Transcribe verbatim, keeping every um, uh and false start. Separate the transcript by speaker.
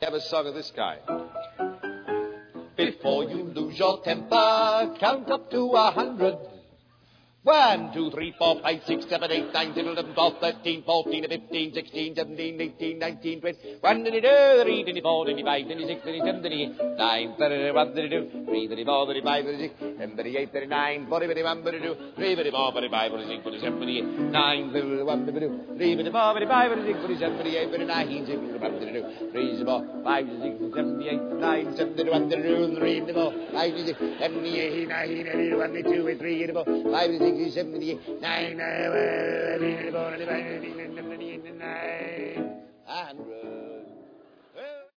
Speaker 1: Have a song of this kind. Before you lose your temper, count up to a hundred. One, two, three, four, five, six, seven, eight, nine, ten, eleven, twelve, thirteen, fourteen, fifteen, sixteen, seventeen, eighteen, nineteen, twenty, one, twenty-two, three, twenty-four, twenty-five, twenty-six, twenty-seven, twenty-eight, nine, thirty-one, thirty-two, three, thirty-four, thirty-five, thirty-six, thirty-eight, thirty-nine, forty, forty-one, forty-two, three, forty-four, forty-five, forty-six, forty-seven, forty-eight, nine, thirty-one, forty-two, three, forty-four, forty-five, forty-six, forty-seven, forty-eight, forty-nine, forty-one, forty-two, three, forty-four, five, six, seventy-eight, nine, seventy-one, seventy-two, three, forty-four, five, six, seventy-eight, nine, eighty-one, eighty-two, three, eighty-four, five, six, seventy-eight, nine, nine, nine, nine, nine, nine, nine, nine, nine, nine, nine, nine, nine,